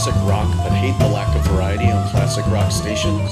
classic rock but hate the lack of variety on classic rock stations?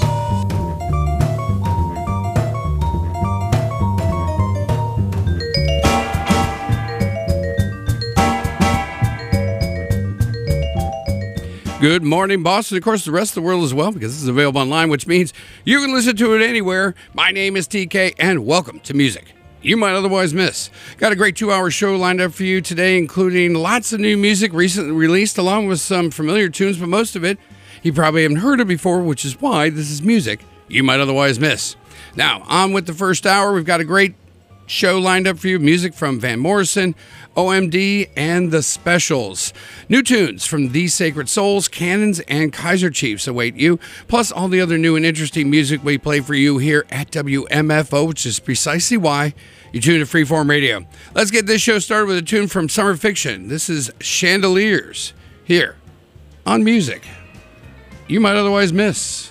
Good morning, Boston. Of course, the rest of the world as well, because this is available online, which means you can listen to it anywhere. My name is TK, and welcome to Music You Might Otherwise Miss. Got a great 2-hour show lined up for you today, including lots of new music recently released, along with some familiar tunes, but most of it you probably haven't heard of before, which is why this is Music You Might Otherwise Miss. Now, on with the first hour. We've got a great show lined up for you. Music from Van Morrison, OMD, and The Specials. New tunes from These Sacred Souls, Cannons, and Kaiser Chiefs await you, plus all the other new and interesting music we play for you here at WMFO, which is precisely why you tune to Freeform Radio. Let's get this show started with a tune from Summer Fiction. This is Chandeliers, here on Music You Might Otherwise Miss.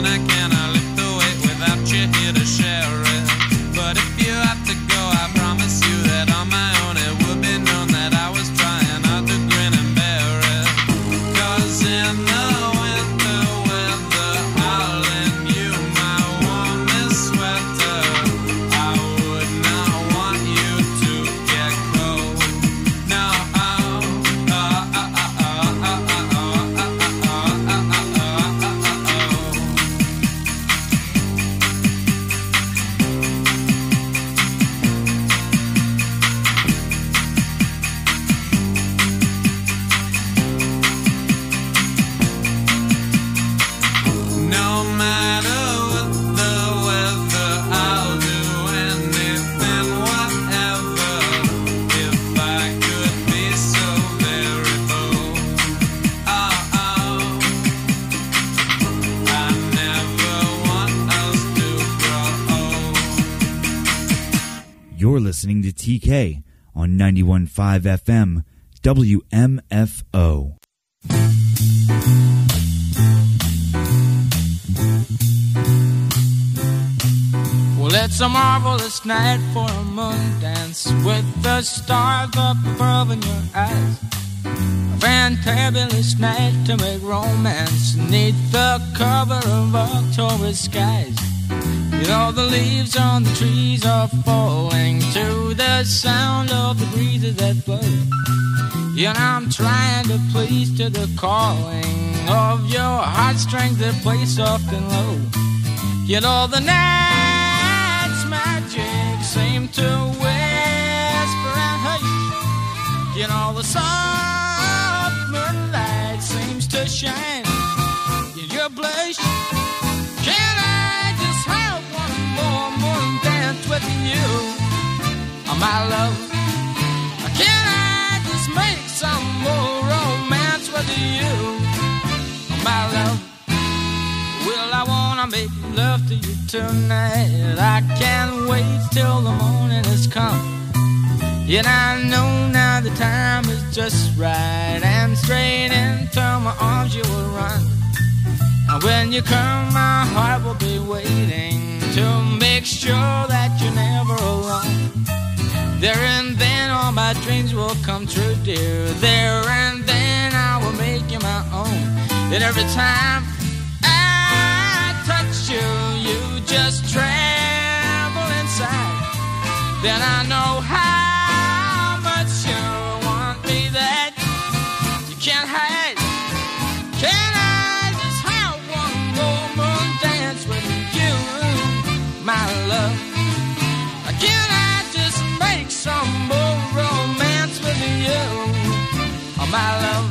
and I cannot lift the weight without you here to share it. But if you have to go, I promise you that on my own it would be known that I was trying not to grin and bear it. 'Cause in the winter weather, I'll lend you my warmest sweater. I would not want you to get cold. No, no matter what the weather, I'll do anything, whatever. If I could be so very bold. Oh, I never want us to grow old. You're listening to TK on 91.5 FM WMFO. Well, it's a marvelous night for a moon dance with the stars up above in your eyes. A fantabulous night to make romance neath the cover of October skies. You know the leaves on the trees are falling to the sound of the breezes that blow. You know I'm trying to please to the calling of your heartstrings that play soft and low. You know the night's magic seem to whisper and hush. You know the soft moonlight seems to shine in your blush. Can I just have one more moon dance with you, oh, my love? Can I just make some more romance with you, oh, my love? Well, I wanna make love to you tonight. I can't wait till the morning has come. Yet I know now the time is just right, and straight into my arms you will run. And when you come, my heart will be waiting to make sure that you're never alone. There and then all my dreams will come true, dear. There and then I will make you my own. And every time you, you just tremble inside. Then I know how much you want me that you can't hide. Can I just have one more moon dance with you, my love? Can I just make some more romance with you, oh, my love?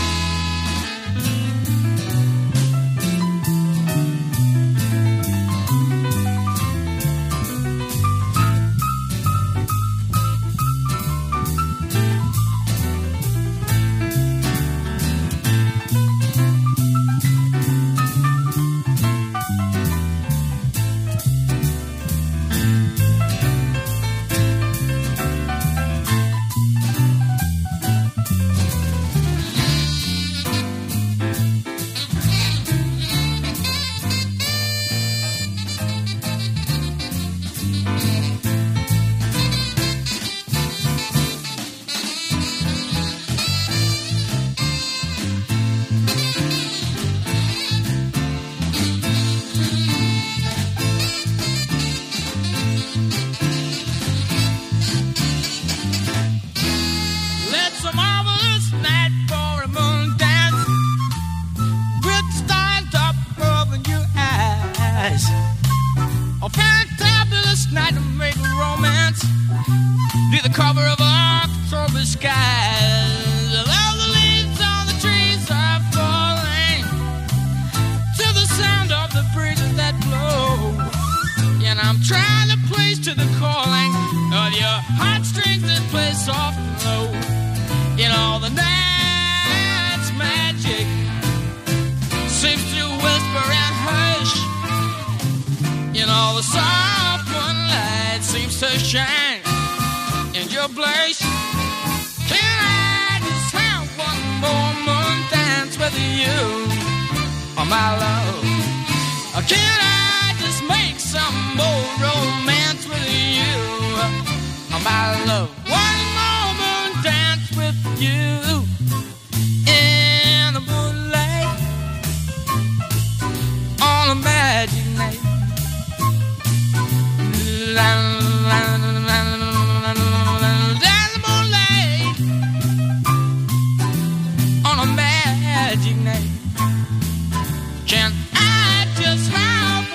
Cover of October skies, all the leaves on the trees are falling to the sound of the breezes that blow. And I'm trying to please to the calling of your heartstrings that play soft and low. You know the night's magic seems to whisper and hush. You know the soft moonlight seems to shine in your blush. Can I just have one more moon dance with you, oh, my love? Can I just make some more romance with you? My love, one moment dance with you in the moonlight on a magic night. There's the moonlight on a magic night. Can I just have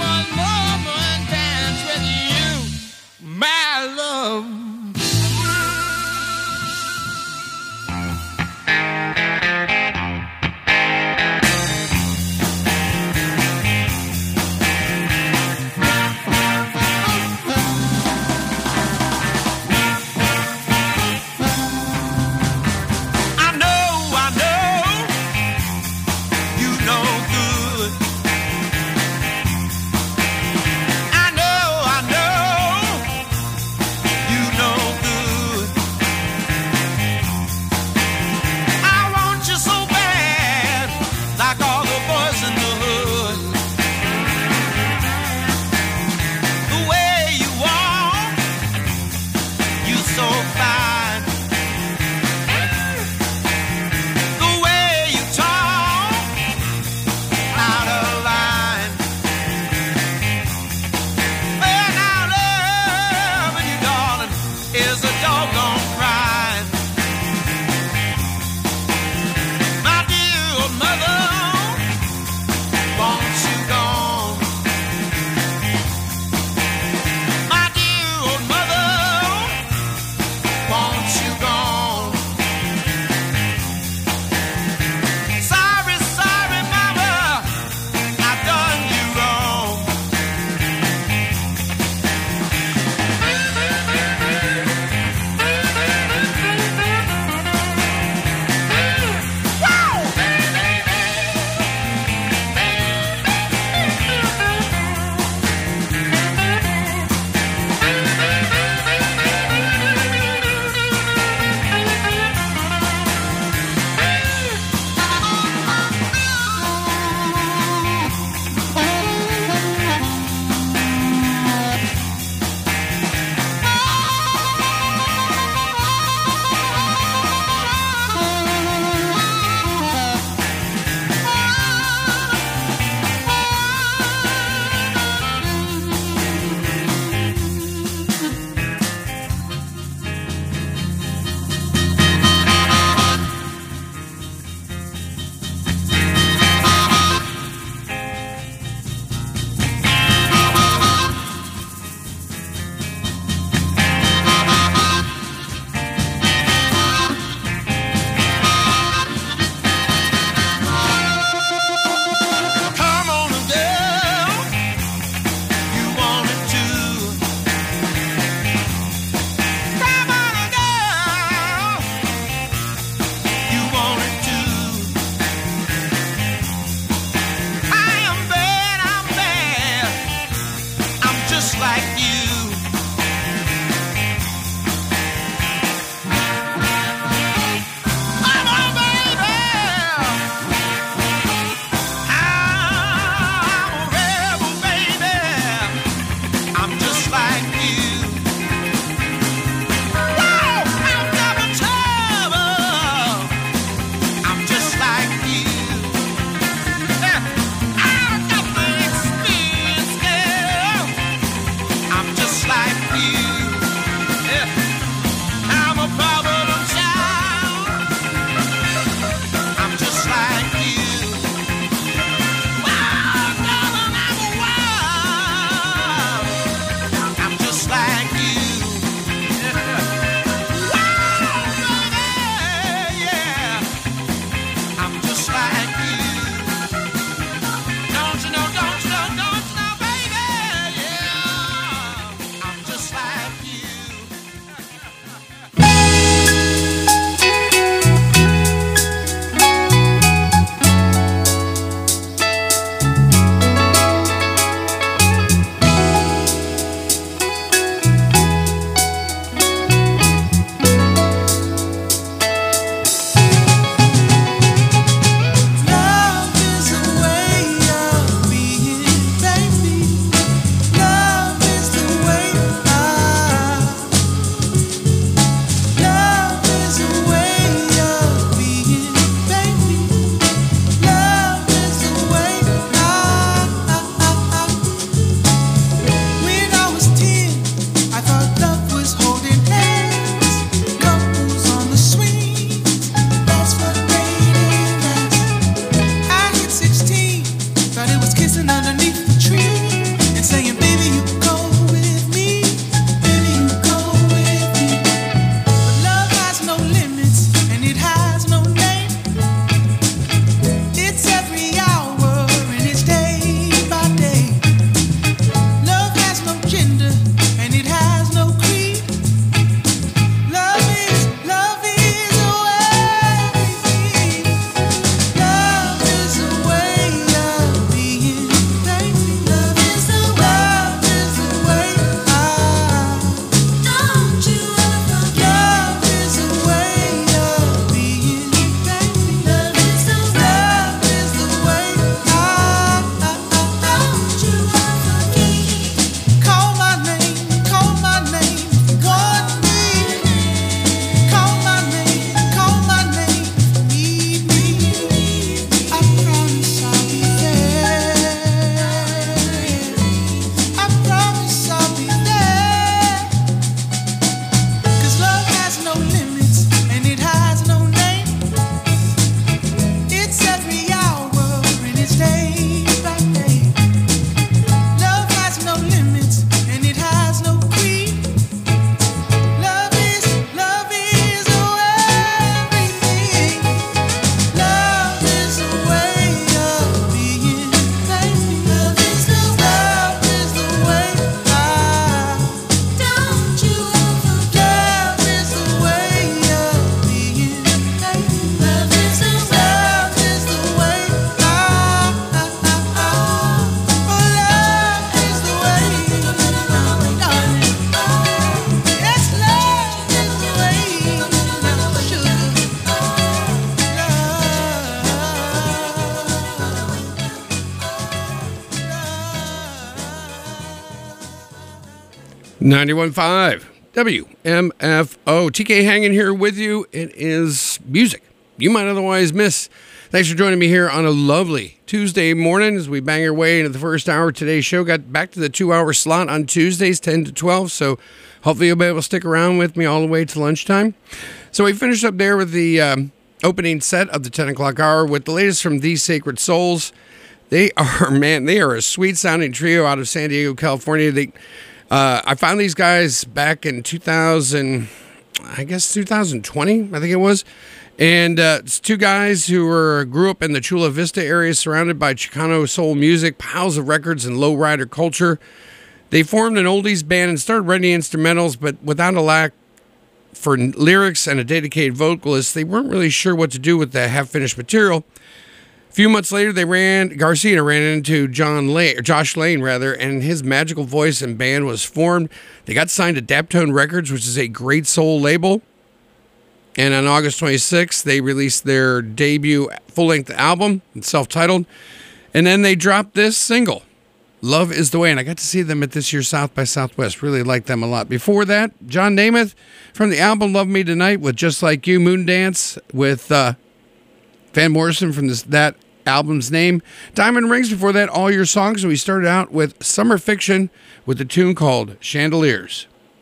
91.5 WMFO. TK hanging here with you. It is music you might otherwise miss. Thanks for joining me here on a lovely Tuesday morning as we bang our way into the first hour of today's show. Got back to the 2-hour slot on Tuesdays, 10 to 12, so hopefully you'll be able to stick around with me all the way to lunchtime. So we finished up there with the opening set of the 10 o'clock hour with the latest from These Sacred Souls. They are a sweet-sounding trio out of San Diego, California. I found these guys back in 2020, I think it was. And it's two guys who grew up in the Chula Vista area, surrounded by Chicano soul music, piles of records, and lowrider culture. They formed an oldies band and started writing instrumentals, but without a lack for lyrics and a dedicated vocalist, they weren't really sure what to do with the half-finished material. A few months later, Garcia ran into Josh Lane, and his magical voice and band was formed. They got signed to Daptone Records, which is a great soul label. And on August 26th, they released their debut full-length album, self-titled. And then they dropped this single, Love is the Way. And I got to see them at this year's South by Southwest. Really liked them a lot. Before that, John Namath from the album Love Me Tonight with Just Like You, Moondance with Van Morrison from that album's name. Diamond Rings before that, All Your Songs. And we started out with Summer Fiction with a tune called Chandeliers.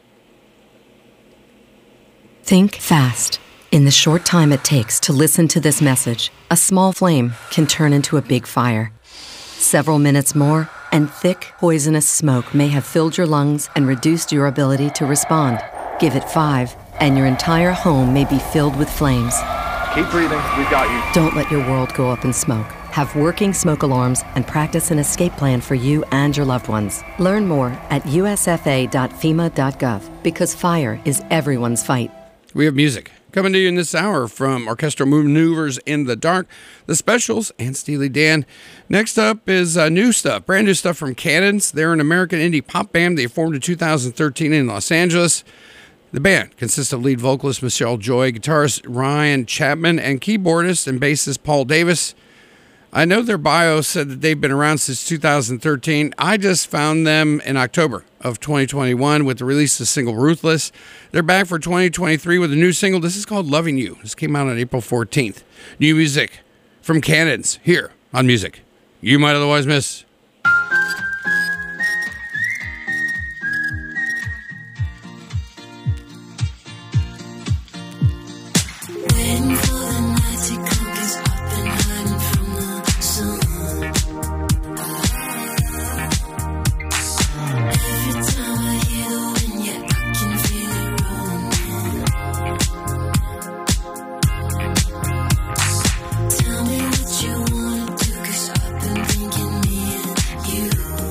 Think fast. In the short time it takes to listen to this message, a small flame can turn into a big fire. Several minutes more, and thick, poisonous smoke may have filled your lungs and reduced your ability to respond. Give it 5, and your entire home may be filled with flames. Keep breathing. We've got you. Don't let your world go up in smoke. Have working smoke alarms and practice an escape plan for you and your loved ones. Learn more at usfa.fema.gov, because fire is everyone's fight. We have music coming to you in this hour from Orchestral Maneuvers in the Dark, The Specials, and Steely Dan. Next up is brand new stuff from Cannons. They're an American indie pop band. They formed in 2013 in Los Angeles. The band consists of lead vocalist Michelle Joy, guitarist Ryan Chapman, and keyboardist and bassist Paul Davis. I know their bio said that they've been around since 2013. I just found them in October of 2021 with the release of the single Ruthless. They're back for 2023 with a new single. This is called Loving You. This came out on April 14th. New music from Cannons here on Music You Might Otherwise Miss. Tell me what you wanna do, 'cause I've been thinking me and you.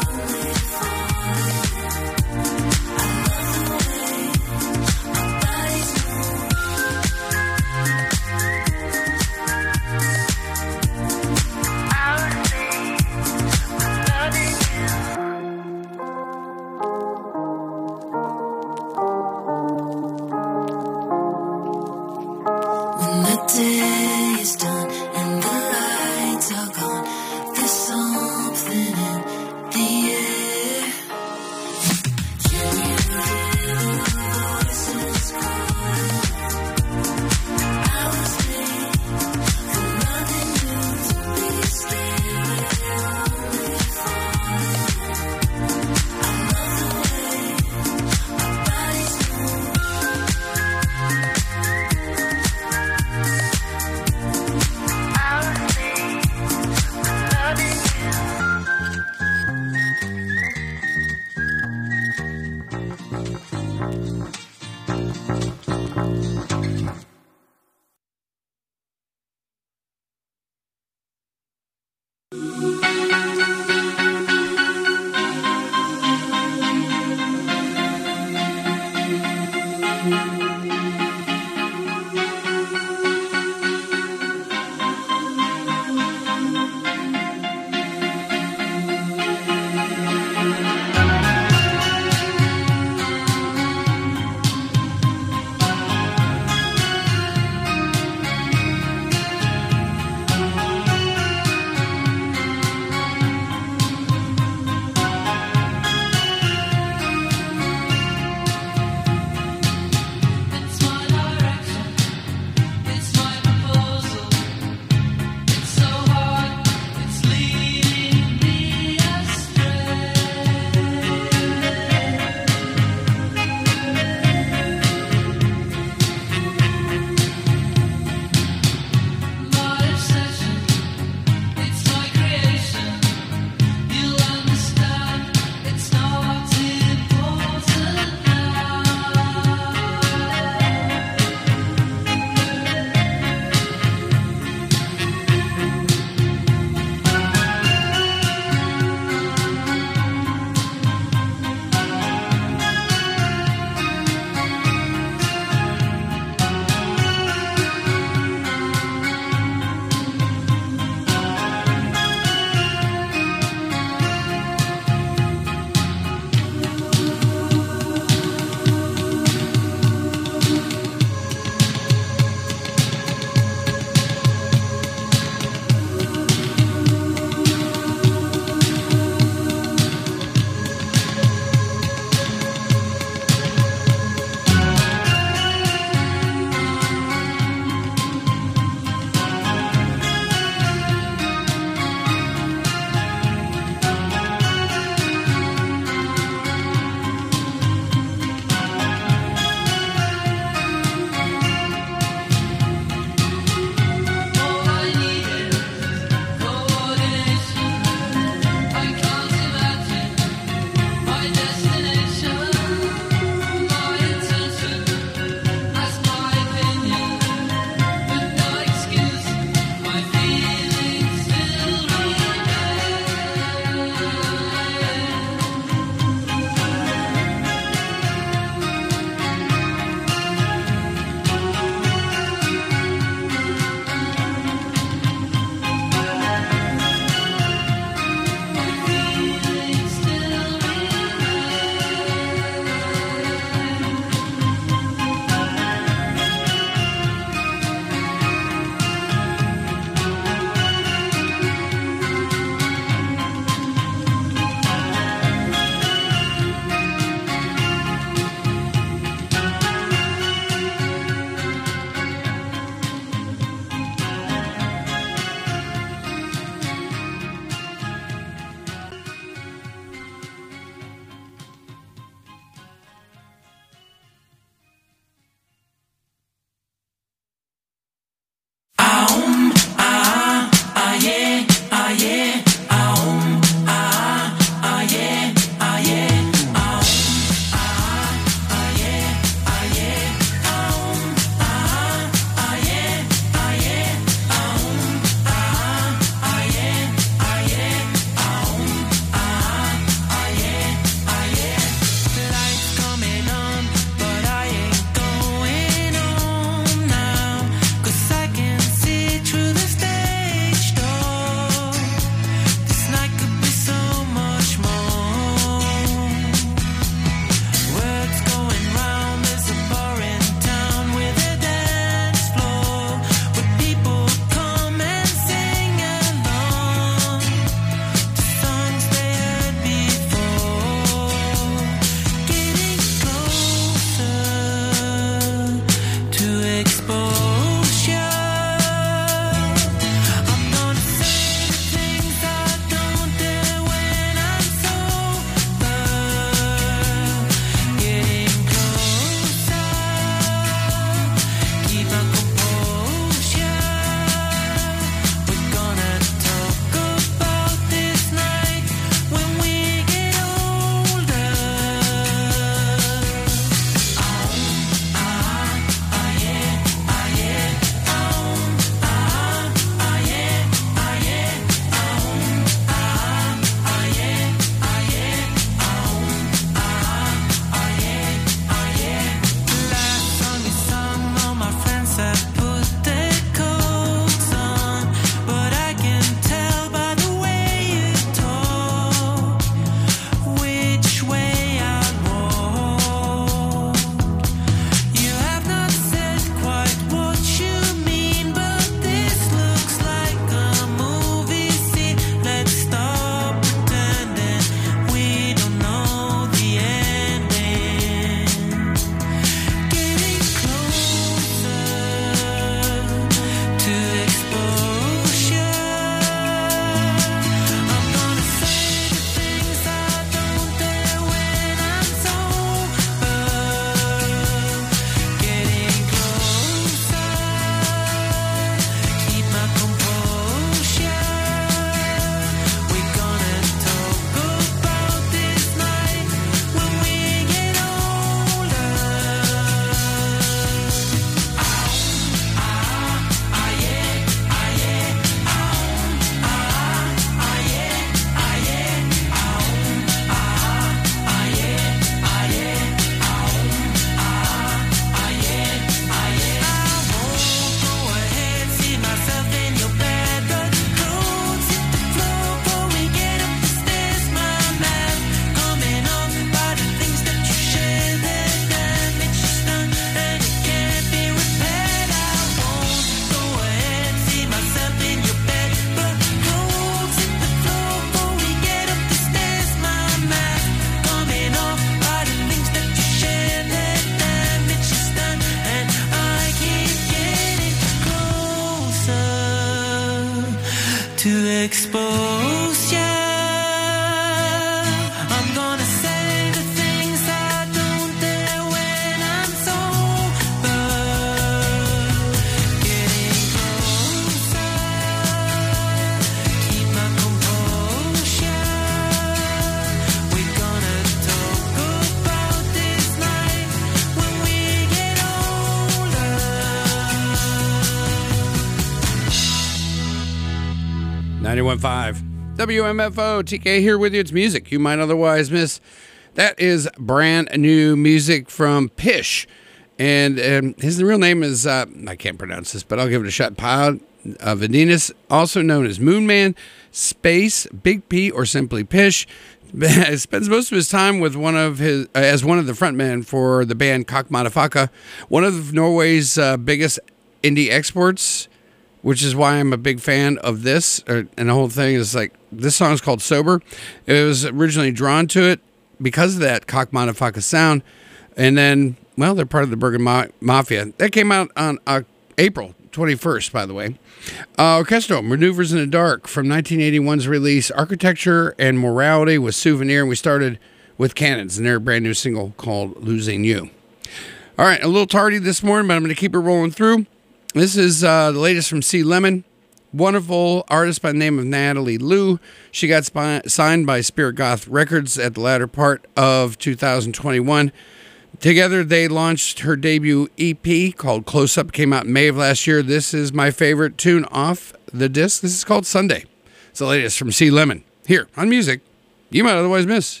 91.5 WMFO, TK here with you. It's music you might otherwise miss. That is brand new music from Pish. And his real name is, I can't pronounce this, but I'll give it a shot. Pyle Vadinas, also known as Moonman, Space, Big P, or simply Pish. Spends most of his time with as one of the frontmen for the band Kak Madafaka, one of Norway's biggest indie exports, which is why I'm a big fan of this. And the whole thing is like, this song is called Sober. It was originally drawn to it because of that Kak Madafaka sound. And then, well, they're part of the Bergen Mafia. That came out on April 21st, by the way. Orchestral Maneuvers in the Dark from 1981's release, Architecture and Morality with Souvenir. And we started with Cannons and their brand new single called Losing You. All right, a little tardy this morning, but I'm going to keep it rolling through. This is the latest from C. Lemon. Wonderful artist by the name of Natalie Liu. She got signed by Spirit Goth Records at the latter part of 2021. Together, they launched her debut EP called Close Up. Came out in May of last year. This is my favorite tune off the disc. This is called Sunday. It's the latest from C. Lemon. Here on Music You Might Otherwise Miss.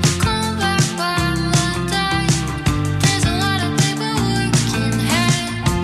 There's a lot of people working hard.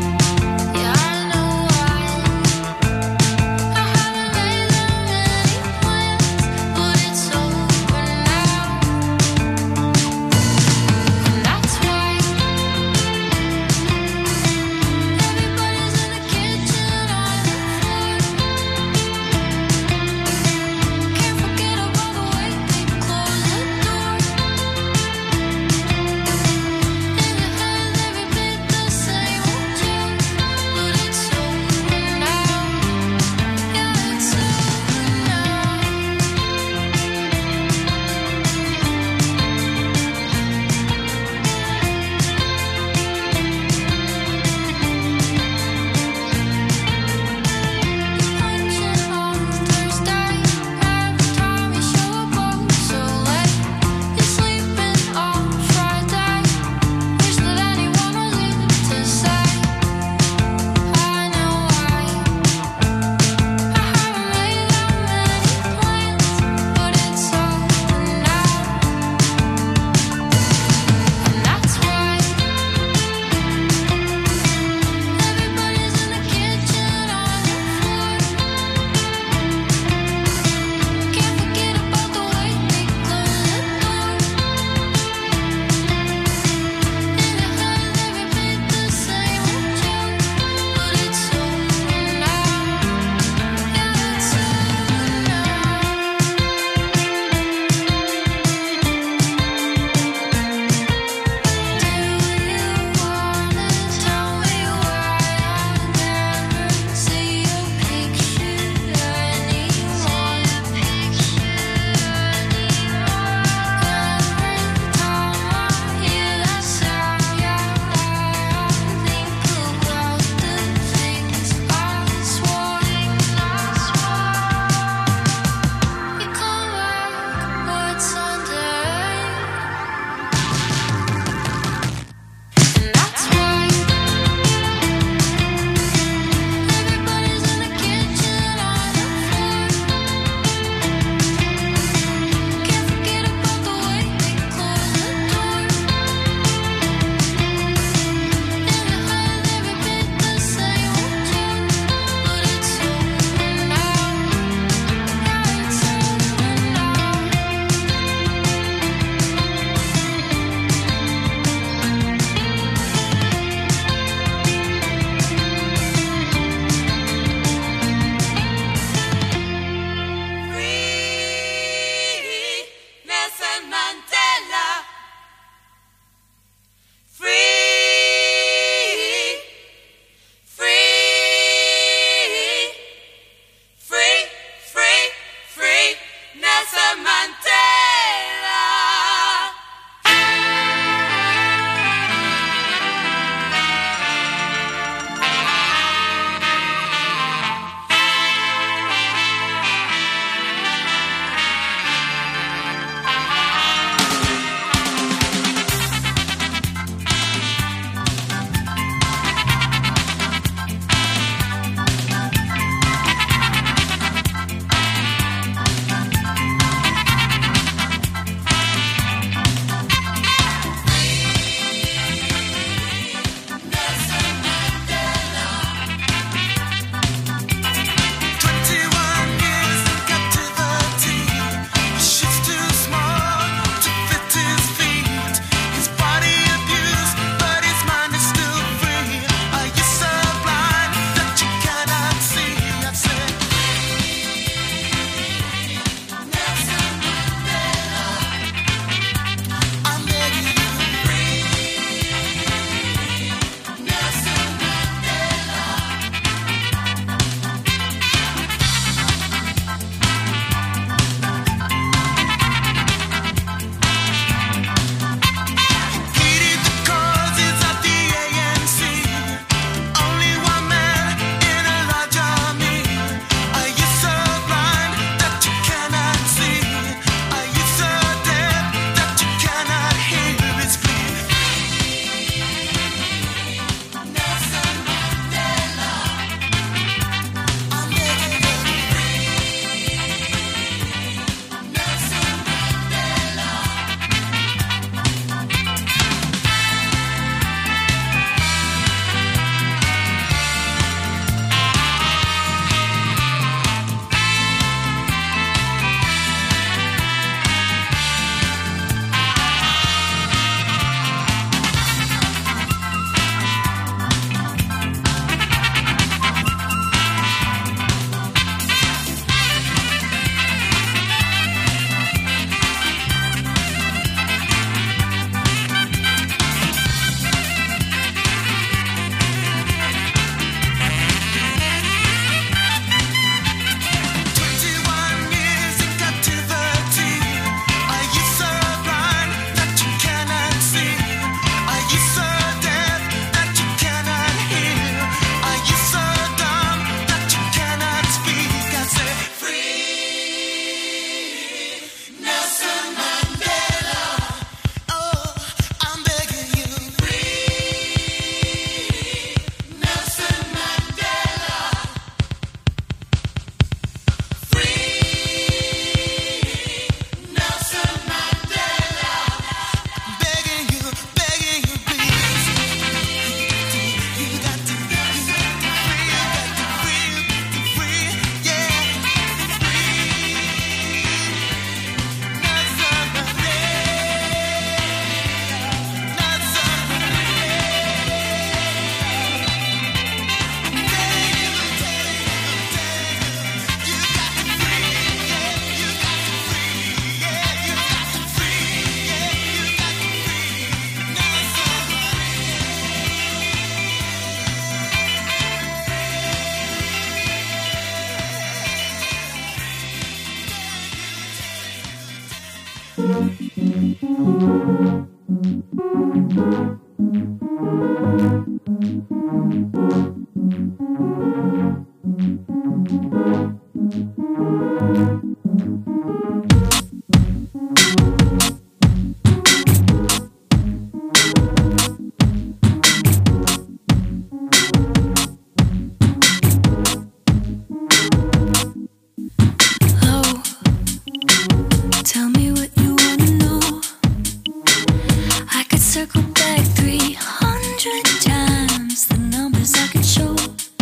Tell me what you wanna know. I could circle back 300 times, the numbers I could show.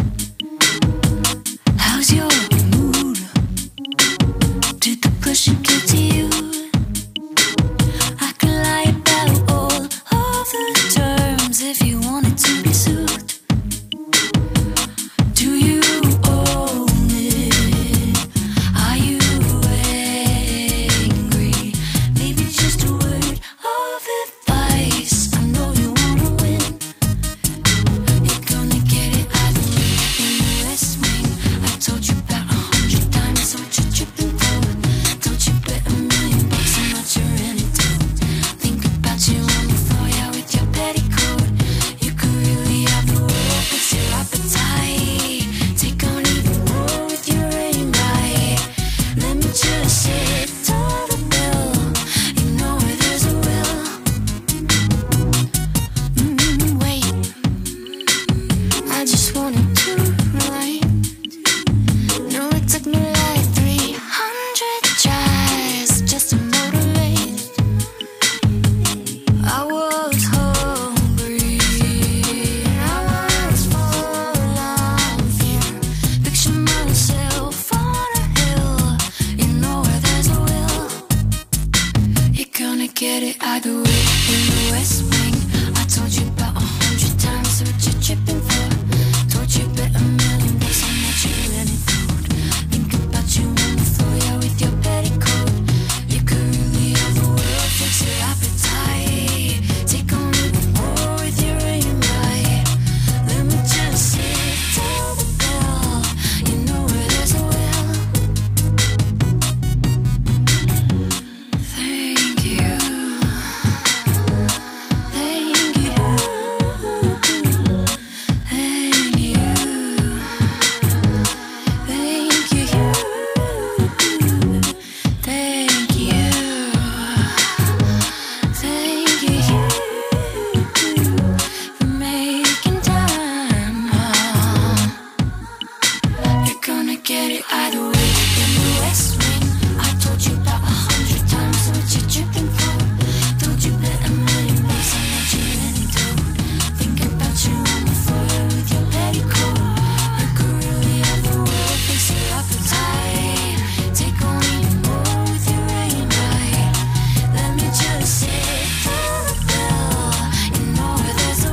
How's your mood? Did the pressure get to you? I could lie about all of the terms if you wanted to be soothed. Do you own it? Are you angry? Maybe just a word of advice. I know you wanna win. You're gonna get it either way in the West Wing. I told you about 100 times what you're tripping for. Don't you bet $1 million on what you're into. Think about you on the floor, yeah, with your petticoat. You could really have the world, fix your appetite. Take on even more with your aim right. Let me just sit to the bill. You know where there's a will. Wait, I just wanted to write. No, it took me like 300 tries just to motivate. I was hungry, I was full of fear. Picture myself on a hill. You know where there's a will. You're gonna get it either way in the West Wing. I told you about 100 times what you're tripping for. Told you bet $1 million on what you really thought. Think about you on the floor, yeah, with your petticoat. You could really have the world, fix your appetite. Take on even more with your aim right. Let me just sit till the bell. You know where there's a will. Thank you. Thank you. Thank you. Thank you. Thank you. Thank you for making time. You're gonna get it either way in the West Wing. I told you about 100 times what you're tripping for. Told you bet $1 million on what you really do. Think about you on the floor with your petticoat. You could really have the world, fix your appetite. Take on even more with your aim right. Let me just sit till the bell. You know where there's a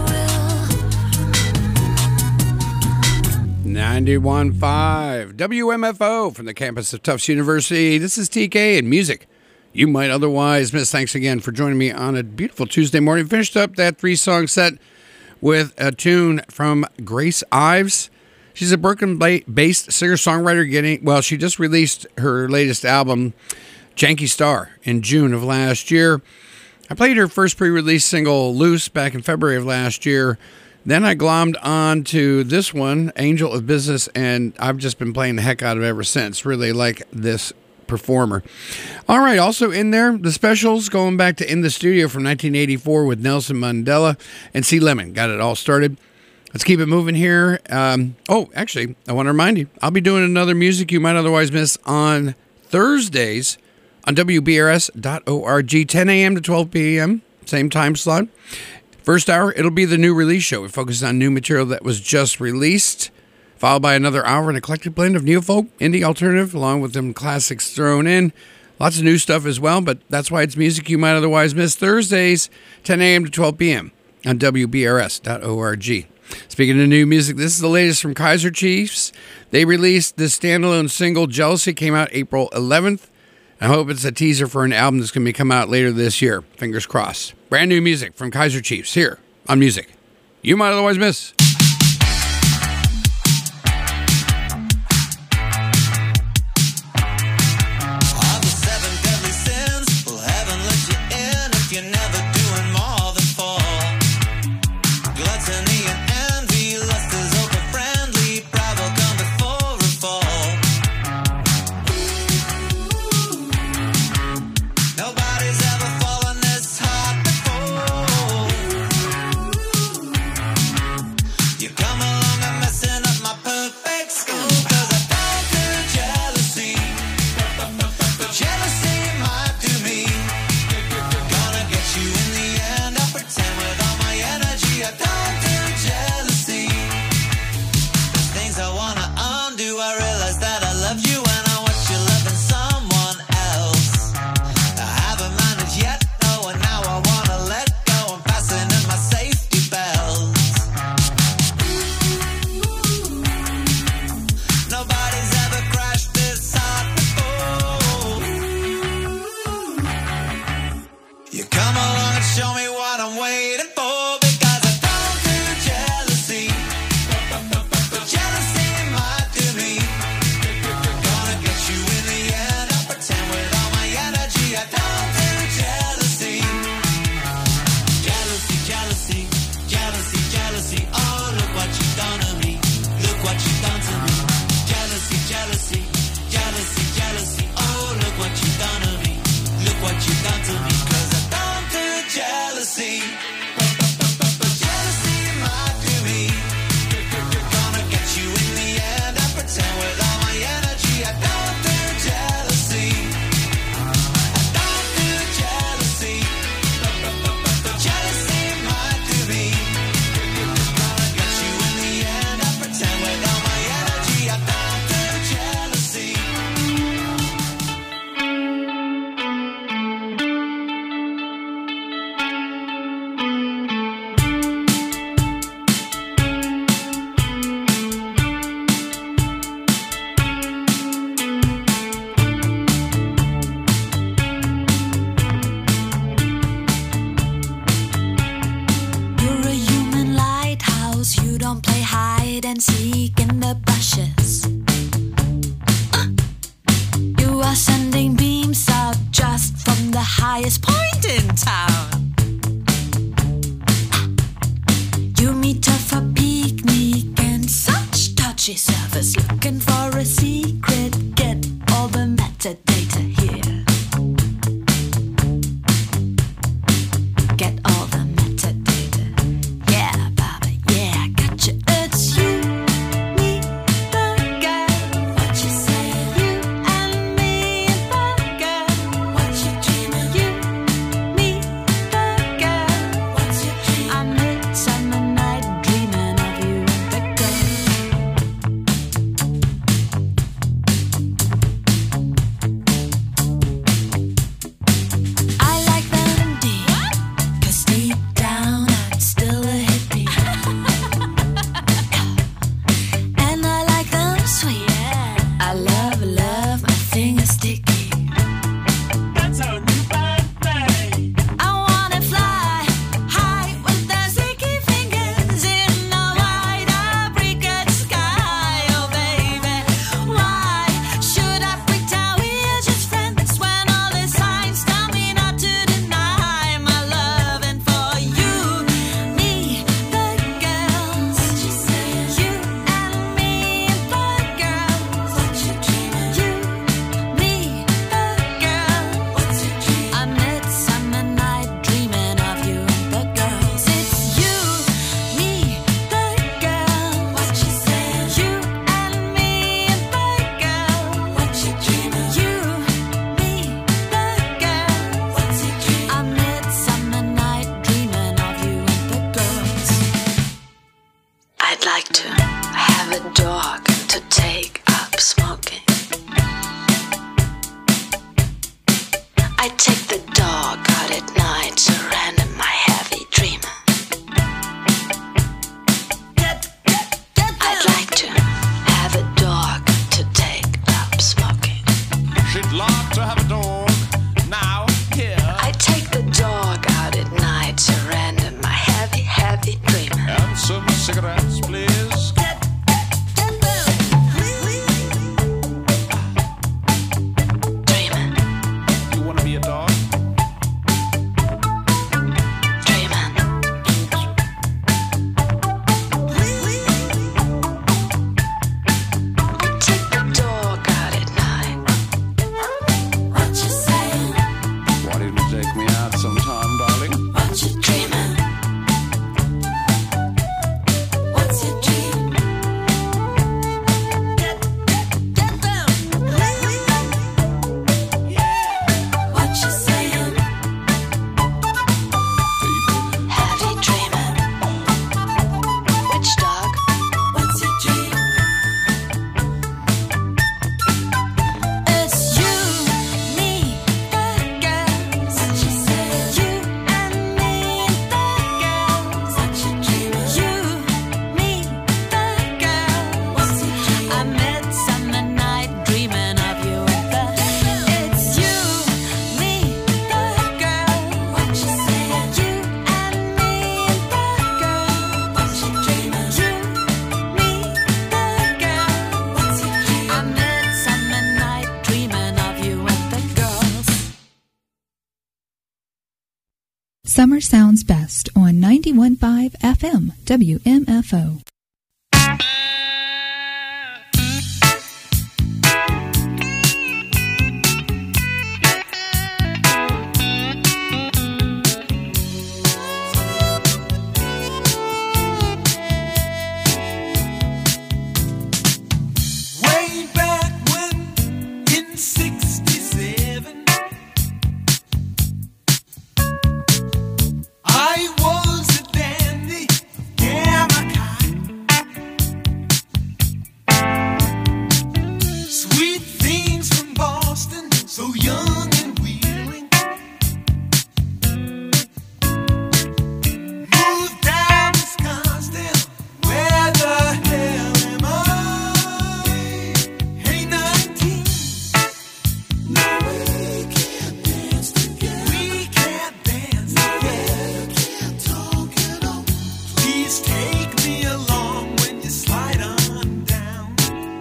will. 91.5 WMFO from the campus of Tufts University. This is TK and music you might otherwise miss. Thanks again for joining me on a beautiful Tuesday morning. Finished up that 3-song set with a tune from Grace Ives. She's a Brooklyn-based singer-songwriter. She just released her latest album, Janky Star, in June of last year. I played her first pre-release single, Loose, back in February of last year. Then I glommed on to this one, Angel of Business, and I've just been playing the heck out of it ever since. Really like this performer. All right, also in there, the specials going back to In the Studio from 1984 with Nelson Mandela and C. Lemon. Got it all started. Let's keep it moving here. Actually, I want to remind you, I'll be doing another music you might otherwise miss on Thursdays on WBRS.org, 10 a.m. to 12 p.m., same time slot. First hour, it'll be the new release show. We focus on new material that was just released, followed by another hour, an eclectic blend of neofolk, indie, alternative, along with some classics thrown in. Lots of new stuff as well, but that's why it's music you might otherwise miss. Thursdays, 10 a.m. to 12 p.m. on WBRS.org. Speaking of new music, this is the latest from Kaiser Chiefs. They released this standalone single, Jealousy, came out April 11th. I hope it's a teaser for an album that's going to be come out later this year. Fingers crossed. Brand new music from Kaiser Chiefs here on Music You Might Otherwise Miss. All the 7 deadly sins, well, heaven let you in if gluttony and envy, lust is ultra friendly, pride will come before a fall. Nobody's ever fallen this hard before. You come along and messing up my perfect school, 'cause I don't do jealousy, but jealousy might do me. Gonna get you in the end, I'll pretend with all my energy. I don't do jealousy. There's things I wanna undo. I realize that I love you and I watch you loving someone else. I haven't managed yet, no, and now I wanna let go. I'm fastening my safety belts. Nobody's ever crashed this hard before. You come along and show me what I'm waiting for, because I don't do jealousy, but jealousy might do me. Gonna get you in the end, I'll pretend with all my energy. I don't do jealousy. Jealousy, jealousy, jealousy, jealousy. Oh, look what you've done to me. Look what you've done to me. Jealousy, jealousy, jealousy, jealousy. Oh, look what you've done to me. Look what you've done to me. 'Cause I don't do jealousy, but jealousy might do me. Gonna get you in the end. I pretend with all my energy. I don't do jealousy. I don't do jealousy, but jealousy might do me. Gonna get you in the end. I pretend with all my energy. I don't do jealousy. You're a human lighthouse. You don't play hide and seek in the bushes. You are sending beams out just from the highest point in town. You meet her for picnic and such touchy surface, looking for a secret. Get all the metadata here. Get all the metadata. Yeah, Baba, yeah, I gotcha. It's you, me, the girl. What you say? You and me, the girl. What you dreaming? You, me, the girl. What's your dream? A midsummer night Summer sounds best on 91.5 FM WMFO. Way back when, in '67, I was a dandy of gamma kind. Sweet things from Boston, so young and wheeling. Moved down to Scottsdale, where the hell am I? Hey, 19. No, we can't dance together. We can't dance together. Can't talk at all. Please take me along when you slide on down.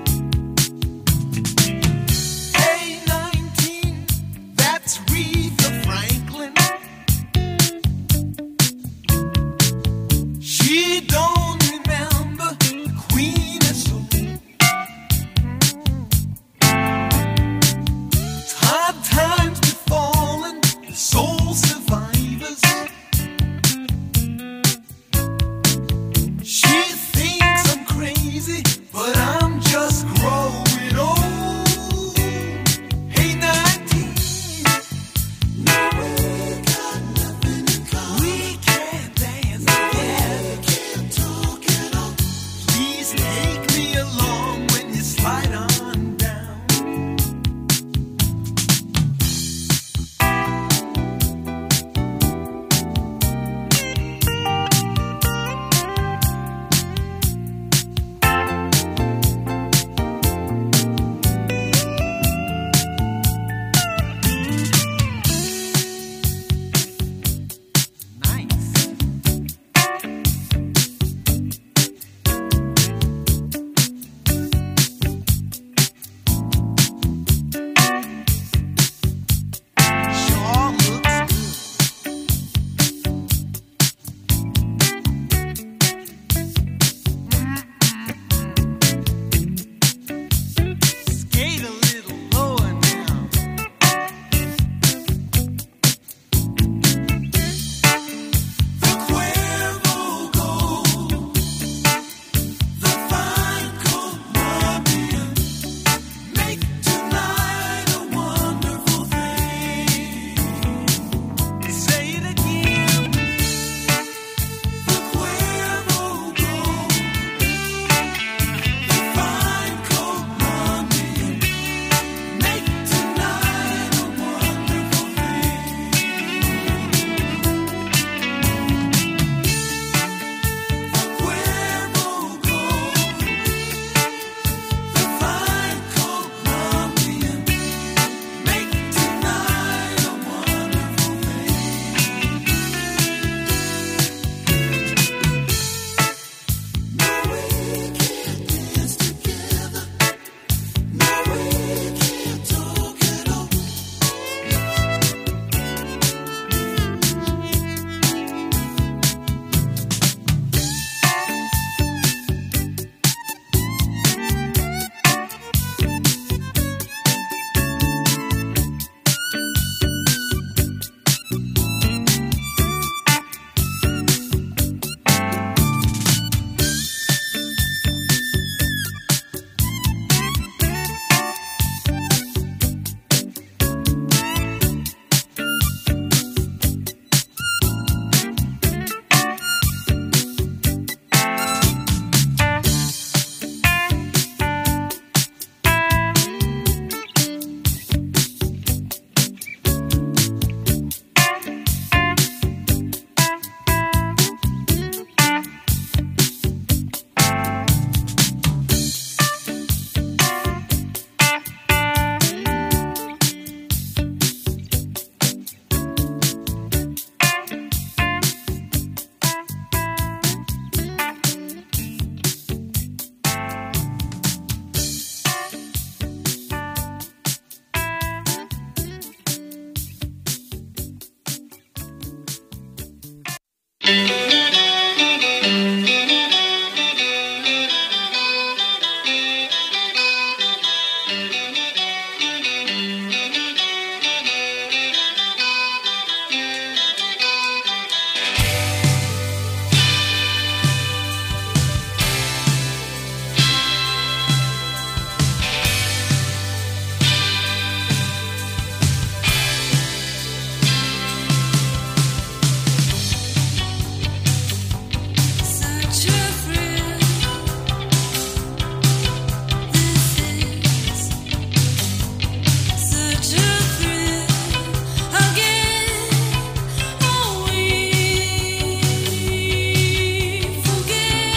Hey, 19. That's Aretha Franklin. She don't